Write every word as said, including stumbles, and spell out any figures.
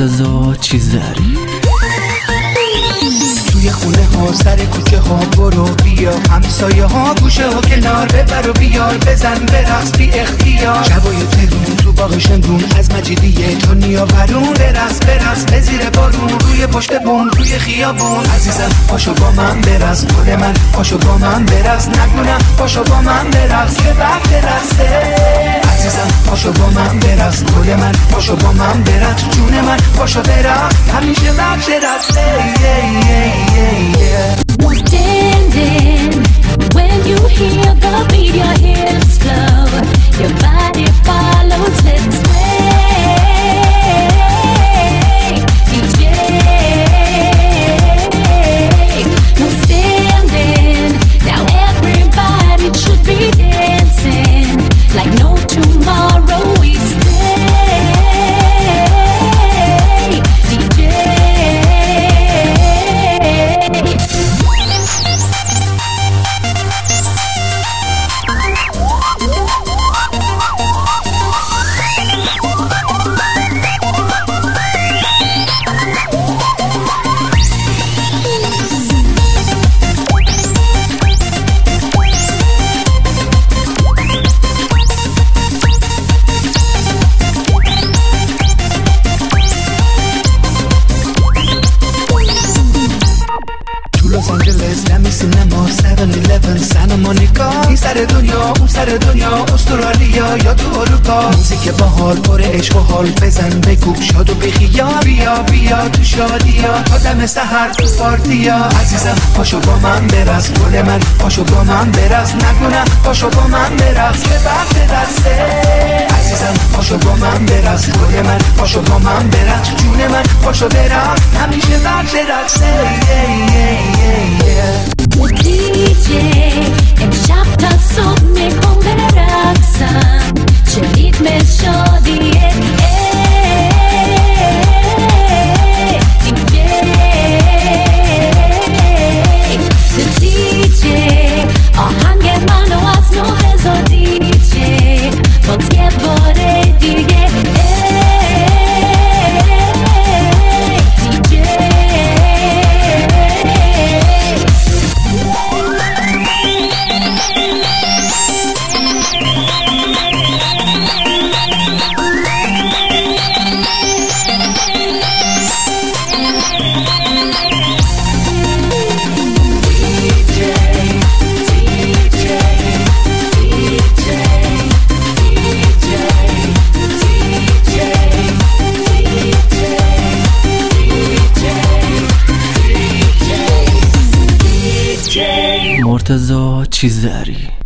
مرتضی چیزری. توی خونه ها سر کوچه ها برو بیا، همسایه ها گوشه ها کنار ببر و بیار، بزن برقص بی اختیار، شبای ترون تو باغ شمرون از مجیدیه تا نیاورون، برقص برقص به زیر بارون روی پشت بوم روی خیابون. عزیزم پاشو با من برقص، گل من پاشو با من برقص، نگونم پاشو با من برقص که وقت رقصه. عزیزم پاشو با من برقص، گل من پاشو با من برقص، جون من پاشو برقص، همیشه وقت رقصه. Who's standing when you hear the beat? Your hips flow, your body follows. Let's sway, D J. Who's standing now? Everybody should be dancing like no tomorrow. We stay, D J. لس آنجلس دم سینما هفت یازده سنا مونیکا، این سر دنیا اون سر دنیا، استرالیا یا تو اروپا. موزیک باحال پر عشق و حال، بزن بگو شاد و بخیال، بیا بیا تو شادیا تا دم سحر تو پارتیا. عزیزم پاشو با من برقص، گل من پاشو با من برقص، نگونم پاشو با من برقص که وقت رقصه. عزیزم پاشو با من برقص، گل من پاشو با من برقص، جون من پاشو برقص، همیشه وقت رقصه. دی جی امشب تا صبح میخوام برقصم، چه ریتم شادیه. دی جی دی جی آهنگ منو از نو بذار، دی جی باز یه بار دیگه. مرتضی چیزری.